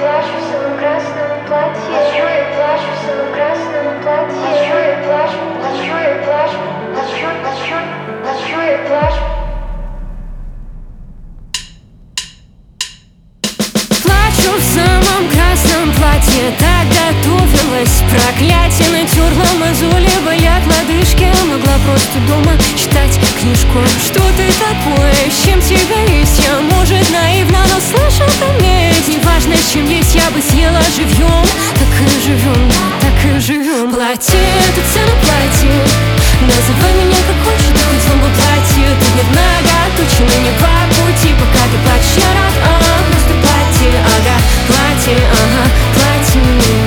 плачу в самом красном платье. Плачу и плачу в самом красном платье. Плачу и плачу, плачу и плачу, плачу, плачу, плачу и плачу. Плачу в самом красном платье, так готовилась. Проклятие натерла мозоли, болят лодыжки. Могла просто дома читать книжку. Что ты такое, с чем тебя есть? Я, может, наивно, но слышу иметь. Неважно, с чем есть, я бы съела живьем. Так и живем, да, так и живем. Платье, это цена платье. Называй меня как хочешь, да хоть зомбо платье. Тут нет многоточия, не по пути. Пока ты плачешь, я рад, просто платье, ага, платье, ага, платье.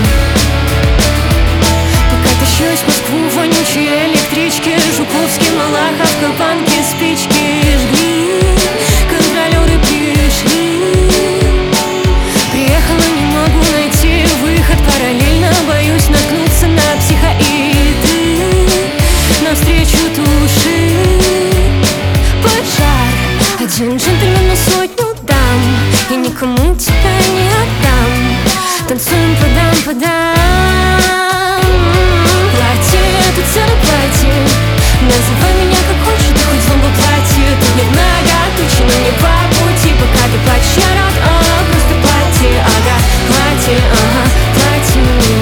Пока тащусь в Москву, вонючие электрички, Жуковский, Малаховка, банки, спички жгли, контролеры пришли. Приехала, не могу найти выход, параллельно боюсь наткнуться на психоиды. Навстречу туши поджар. Один джентльмен на сотню дам, я никому тебя не отдам. Танцуем, подам. Платье, это цена платье. Называй меня как хочешь, да хоть зомбо платье. Тут нет многоточия, но не по пути. Пока ты плачешь, я рад, просто платье, ага, платье, ага, платье.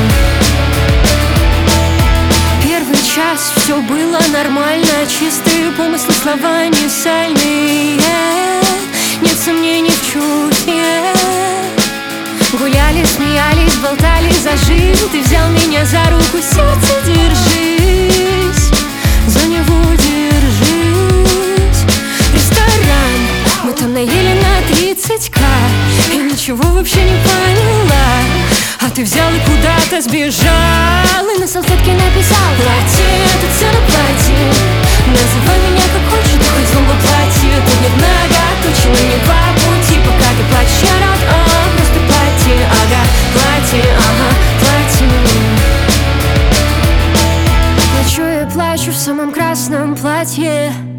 Первый час все было нормально, чистые помыслы, слова не сальные. Нет сомнений в чувстве. Гуляли, смеялись, болтали за жизнь. Ты взял меня за руку, сердце, держись, за него держись. Ресторан, мы там наели на 30К. Я ничего вообще не поняла. А ты взял и куда-то сбежал, и на салфетке написал: платье, это цена платье. Называй меня как хочешь, да хоть зомбо платье. Тут нет многоточия, но не по пути. Пока ты плачешь, я рад, просто платье, ага, платье, ага, платье. Плачу и плачу в самом красном платье.